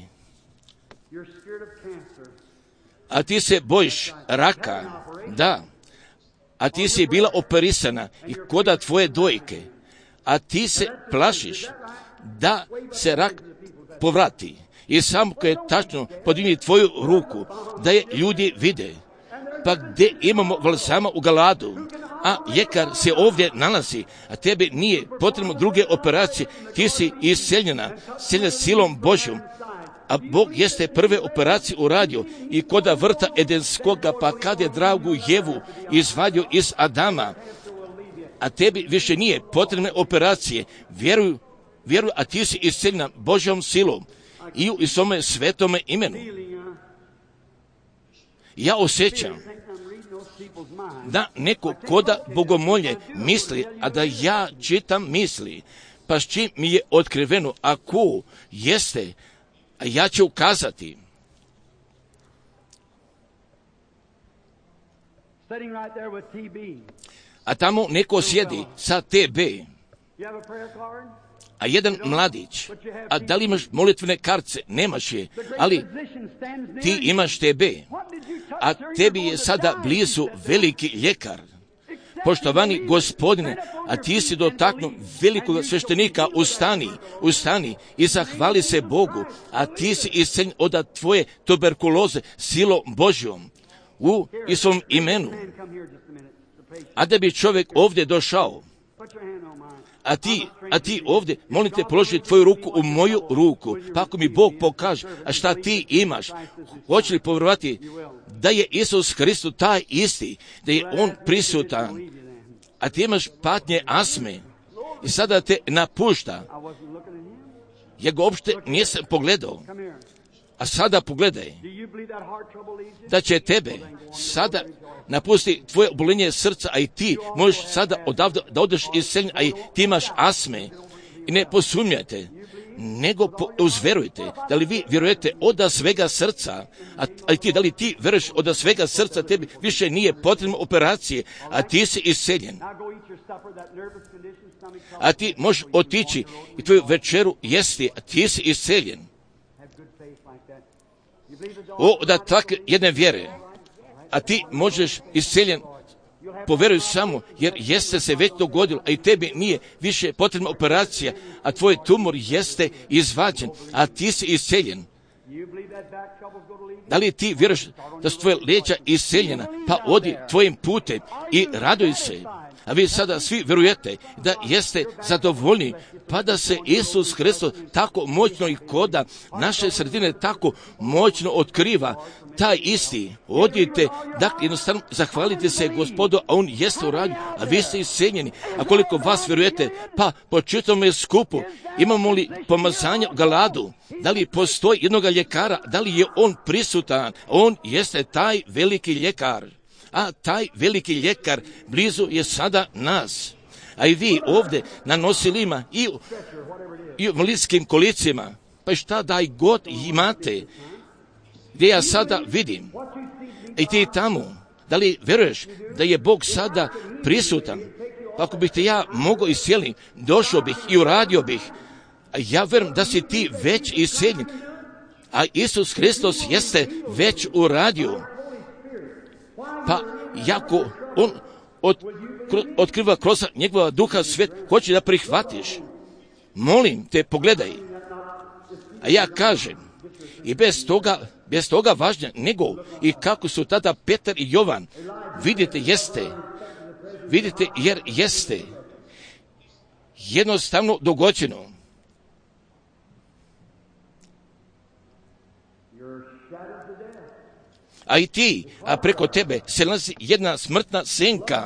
A ti se bojiš raka, da. A ti si bila operisana i koda tvoje dojke. A ti se plašiš da se rak povrati. I samo kad je tačno podigni tvoju ruku, da je ljudi vide. Pa gdje imamo balzama u Galadu, a ljekar se ovdje nalazi, a tebi nije potrebno druge operacije, ti si isceljena silom Božjom. A Bog jeste prve operacije uradio i koda vrta Edenskoga, pa kad je dragu Jevu izvadio iz Adama, a tebi više nije potrebne operacije, vjeruj, a ti si isceljena Božjom silom i u svome svetome imenu. Ja osjećam da neko koda bogomolje misli, a da ja čitam misli, pa s čim mi je otkriveno, a ko jeste, a ja ću ukazati. A tamo neko sjedi sa TB, a jedan mladić, a da li imaš molitvene kartice? Nemaš je, ali ti imaš TB, a tebi je sada blizu veliki ljekar. Poštovani Gospodine, a ti si dotaknuo velikog sveštenika, ustani i zahvali se Bogu, a ti si isceljen od tvoje tuberkuloze silom Božjom u svom imenu. A da bi čovjek ovdje došao, a ti ovdje, molim te, položi tvoju ruku u moju ruku, pa ako mi Bog pokaže, a šta ti imaš, hoće li povjerovati da je Isus Hristos taj isti, da je On prisutan, a ti imaš patnje astme i sada te napušta. Ja ga uopšte nisam pogledao, a sada pogledaj, da će tebe sada napusti tvoje obolenje srca, a i ti možeš sada odavde da odeš isceljen, a i ti imaš astme. I ne posumnjajte, nego uzverujte. Da li vi vjerujete od svega srca, a ti, da li ti veruješ od svega srca, tebi više nije potrebno operacije, a ti si isceljen. A ti možeš otići i tvoju večeru jesti, a ti si isceljen. Da takve jedne vjere, a ti možeš isceljen, povjeruj samo, jer jeste se već dogodilo, a i tebi nije više potrebna operacija, a tvoj tumor jeste izvađen, a ti si isceljen. Da li ti vjeruješ da su tvoje leđa isceljena, pa odi tvojim putem i raduj se. A vi sada svi vjerujete da jeste zadovoljni, pa da se Isus Hristos tako moćno i koda naše sredine tako moćno otkriva, taj isti. Odite, dakle, jednostavno zahvalite se Gospodu, a On jeste u radnju, a vi ste isceljeni. A koliko vas vjerujete, pa po čitome skupu, imamo li pomazanja u Galadu? Da li postoji jednoga ljekara? Da li je On prisutan? On jeste taj veliki ljekar. A taj veliki ljekar blizu je sada nas. A i vi ovdje na nosilima i u invalidskim kolicima, pa šta daj god imate, gdje ja sada vidim, i ti tamo, da li vjeruješ da je Bog sada prisutan? Pa ako bih te ja mogao iscijeliti, došao bih i uradio bih, a ja vjerujem da si ti već iscijeljen, a Isus Hristos jeste već uradio. Pa jako On otkriva kroz njegova duha svet, hoće da prihvatiš. Molim te, pogledaj. A ja kažem, i bez toga važnja nego i kako su tada Petar i Jovan, vidite jer jeste jednostavno dogođeno. A i ti, a preko tebe se nalazi jedna smrtna senka,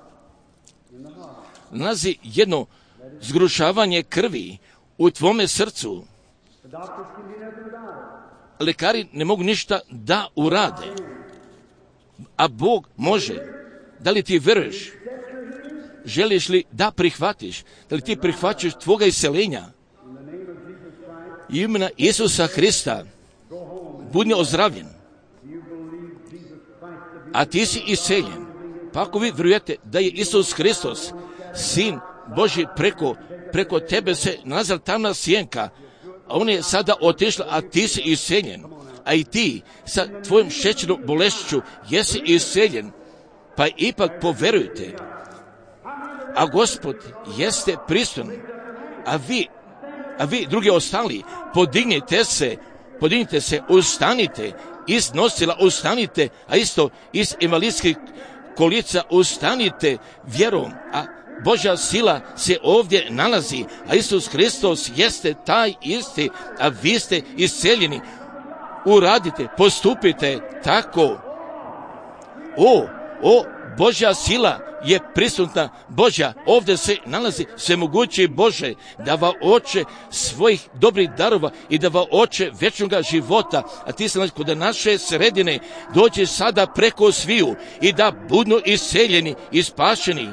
nalazi jedno zgrušavanje krvi u tvome srcu. Lekari ne mogu ništa da urade, a Bog može. Da li ti veruješ? Želiš li da prihvatiš? Da li ti prihvaćaš tvoga isceljenja? Imena Isusa Hrista, budi ozdravljen. A ti si isceljen. Pa ako vi vjerujete da je Isus Hristos, Sin Božji, preko tebe se nalazila tamna sjenka, a on je sada otišla, a ti si isceljen. A i ti sa tvojom šećernom bolešću jesi isceljen, pa ipak poverujte. A Gospod jeste prisutan, a vi drugi ostali, podignite se, ustanite, iz nosila ustanite, a isto iz invalidskih kolica ustanite vjerom, a Božja sila se ovdje nalazi, a Isus Hristos jeste taj isti, a vi ste isceljeni. Uradite, postupite tako. Božja sila je prisutna, Božja, ovdje se nalazi svemogući Bože, da va oče svojih dobrih darova i da va oče vječnoga života, a ti se nalazi kod naše sredine, dođe sada preko sviju i da budu isceljeni i spašeni.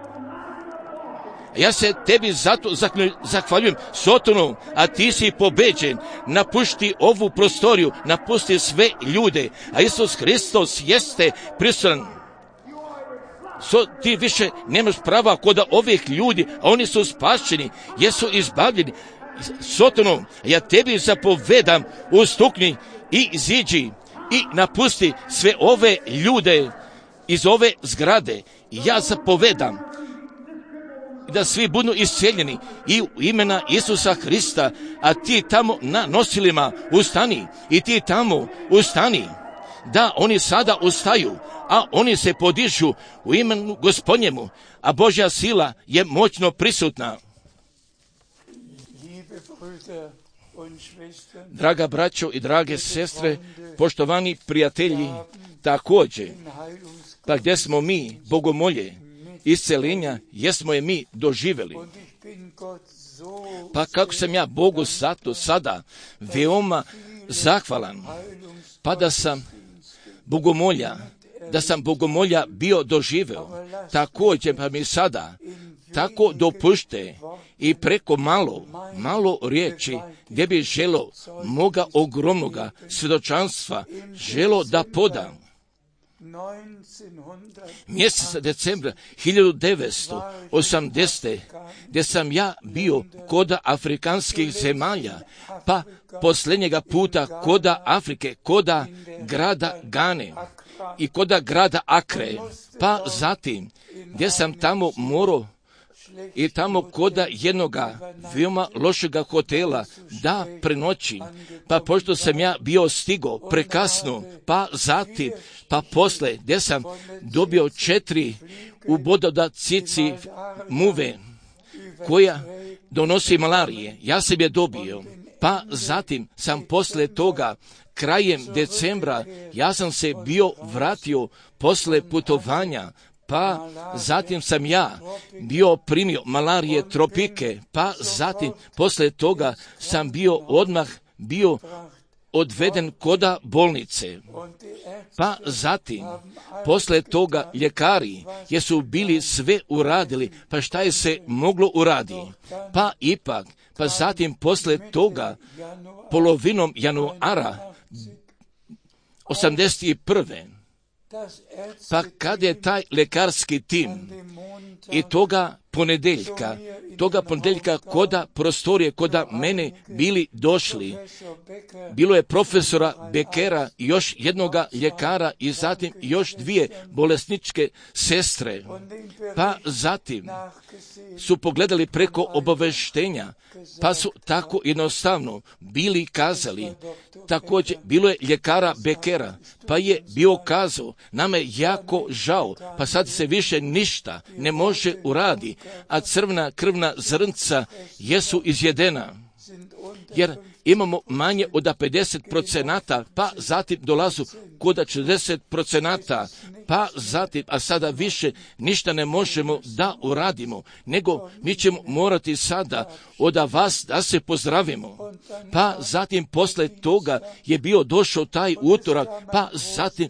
Ja se tebi zato zahvaljujem, Sotonu, a ti si pobeđen. Napušti ovu prostoriju, napusti sve ljude, a Isus Hristos jeste prisutan. Ti više nemaš prava kod ovih ljudi, a oni su spašeni, jesu izbavljeni. Sotonu, ja tebi zapovedam, ustukni i iziđi i napusti sve ove ljude iz ove zgrade. Ja zapovedam da svi budu isceljeni i u imena Isusa Hrista, a ti tamo na nosilima ustani i ti tamo ustani. Da, oni sada ustaju, a oni se podižu u imenu Gospodnjemu, a Božja sila je moćno prisutna. Draga braćo i drage sestre, poštovani prijatelji, također, pa gdje smo mi bogomolje, iscelenja, jesmo je mi doživjeli. Pa kako sam ja Bogu zato sada veoma zahvalan, pa da sam bogomolja bio doživeo, također pa mi sada tako dopušte i preko malo riječi gdje bi želo moga ogromnoga svjedočanstva želo da podam. Mjeseca decembra 1980. gdje sam ja bio kod afrikanskih zemalja, pa posljednjega puta kod Afrike, kod grada Gane i kod grada Akre, pa zatim gdje sam tamo morao i tamo kod jednoga veoma lošega hotela da prenoći, pa pošto sam ja bio stigo prekasno, pa zatim, pa posle gdje sam dobio 4 ubododa cici muve koja donosi malarije, ja sam je dobio, pa zatim sam posle toga krajem decembra ja sam se bio vratio posle putovanja, pa zatim sam ja bio primio malarije tropike, pa zatim posle toga sam odmah bio odveden koda bolnice. Pa zatim, posle toga ljekari jesu bili sve uradili, pa šta je se moglo uraditi? Pa ipak, pa zatim posle toga, polovinom januara 81. Pa kad je taj lekarski tim i toga ponedeljka koda prostorije, koda mene bili došli, bilo je profesora Bekera i još jednoga ljekara i zatim još 2 bolesničke sestre. Pa zatim su pogledali preko obaveštenja, pa su tako jednostavno bili kazali, također bilo je ljekara Bekera, pa je bio kazao, nama je jako žao, pa sad se više ništa ne može uradi, a crvena krvna zrnca jesu izjedena, jer imamo manje od 50%, pa zatim dolazu kod 40%, pa zatim, a sada više ništa ne možemo da uradimo, nego mi ćemo morati sada od vas da se pozdravimo. Pa zatim posle toga je bio došao taj utorak, pa zatim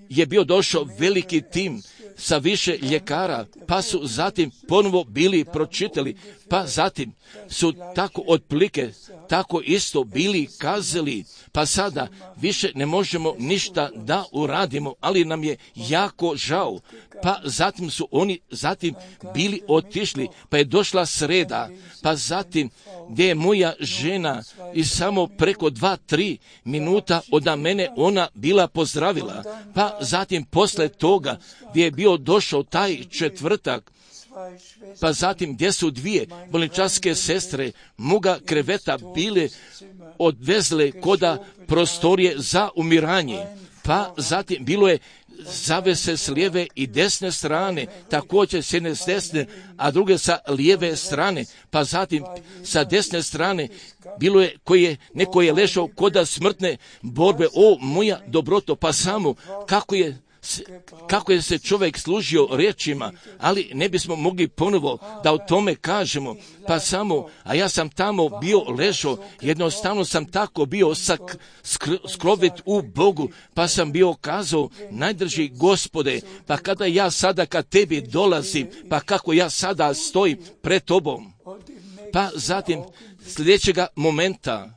je bio došao veliki tim sa više ljekara, pa su zatim ponovo bili pročitali, pa zatim su tako otprilike, tako isto bili kazali, pa sada više ne možemo ništa da uradimo, ali nam je jako žao. Pa zatim su oni bili otišli, pa je došla sreda, pa zatim gdje je moja žena i samo preko 2-3 minuta od mene ona bila pozdravila, pa zatim posle toga gdje je bio došao taj četvrtak, pa zatim gdje su 2 bolničarske sestre moga kreveta bile odvezle koda prostorije za umiranje, pa zatim bilo je zavese s lijeve i desne strane, također s jedne s desne, a druge sa lijeve strane, pa zatim sa desne strane bilo je neko je ležao koda smrtne borbe. O moja dobroto, pa samo kako je se čovjek služio riječima, ali ne bismo mogli ponovo da o tome kažemo, pa samo, a ja sam tamo bio ležao, jednostavno sam tako bio skrovit u Bogu, pa sam bio kazao, najdrži Gospode, pa kada ja sada kad tebi dolazim, pa kako ja sada stojim pred tobom, pa zatim sljedećega momenta,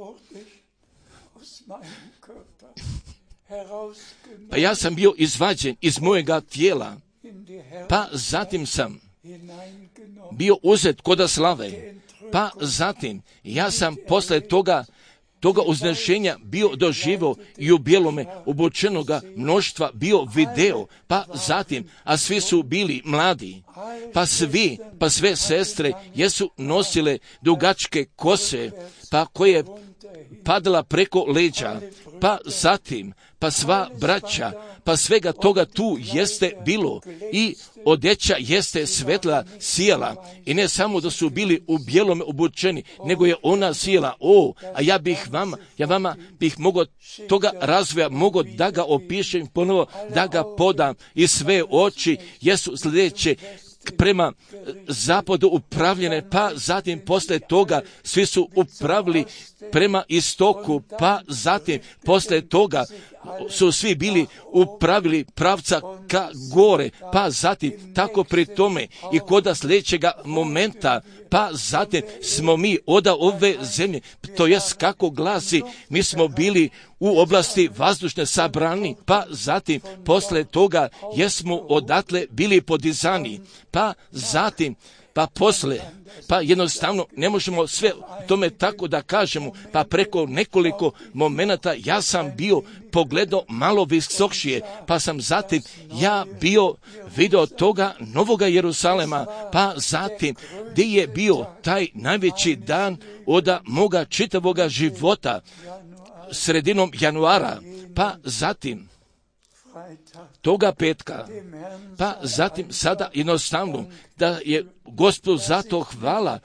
pa ja sam bio izvađen iz mojega tijela, pa zatim sam bio uzet koda slave, pa zatim ja sam posle toga uznešenja bio doživio i u bijelome obučenoga mnoštva bio video, pa zatim, a svi su bili mladi, pa sve sestre jesu nosile dugačke kose, pa koje padala preko leđa, pa zatim, pa sva braća, pa svega toga tu jeste bilo i odjeća jeste svetla sijala i ne samo da su bili u bijelome obučeni, nego je ona sijala. A ja vama bih mogao toga razvoja, mogao da ga opišem ponovo, da ga podam i sve oči jesu sljedeće prema zapadu upravljene, pa zatim posle toga svi su upravili prema istoku, pa zatim posle toga su svi bili upravili pravca ka gore, pa zatim tako pri tome i koda sljedećega momenta, pa zatim smo mi oda ove zemlje, to jest kako glasi, mi smo bili u oblasti vazdušne sabrani, pa zatim posle toga jesmo odatle bili podizani, pa zatim pa jednostavno ne možemo sve tome tako da kažemo, pa preko nekoliko momenata ja sam bio pogledao malo visokšije, pa sam zatim ja bio video toga Novoga Jerusalema, pa zatim gdje je bio taj najveći dan od moga čitavoga života, sredinom januara, pa zatim toga petka, pa zatim sada jednostavno da je Gospodu zato hvala.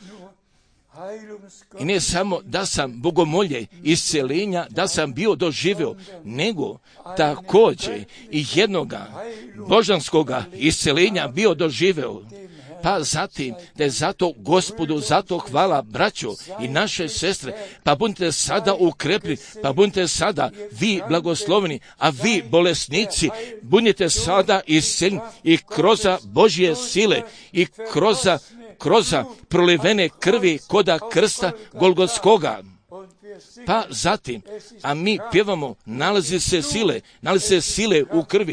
I ne samo da sam bogomolje isceljenja, da sam bio doživio, nego također i jednoga božanskoga isceljenja bio doživio. Pa zatim, da je zato Gospodu, zato hvala braćo i naše sestre, pa budite sada ukrepljeni, pa budite sada vi blagosloveni, a vi bolesnici, budite sada isceljeni i kroz Božje sile i kroz prolivene krvi koda krsta Golgotskoga. Pa zatim, a mi pjevamo, nalazi se sile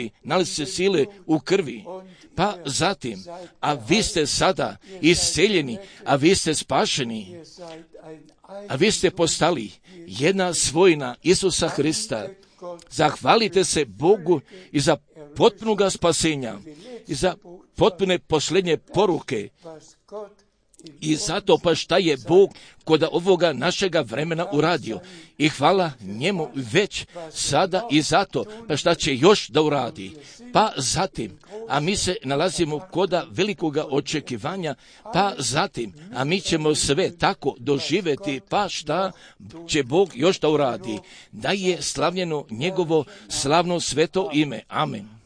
u krvi, pa zatim, a vi ste sada isceljeni, a vi ste spašeni, a vi ste postali jedna svojina Isusa Hrista. Zahvalite se Bogu i za potpunoga spasenja i za potpune posljednje poruke. I zato pa šta je Bog kod ovoga našega vremena uradio. I hvala njemu već sada i zato pa šta će još da uradi. Pa zatim, a mi se nalazimo koda velikoga očekivanja, pa zatim, a mi ćemo sve tako doživjeti, pa šta će Bog još da uradi. Da je slavljeno njegovo slavno sveto ime. Amen.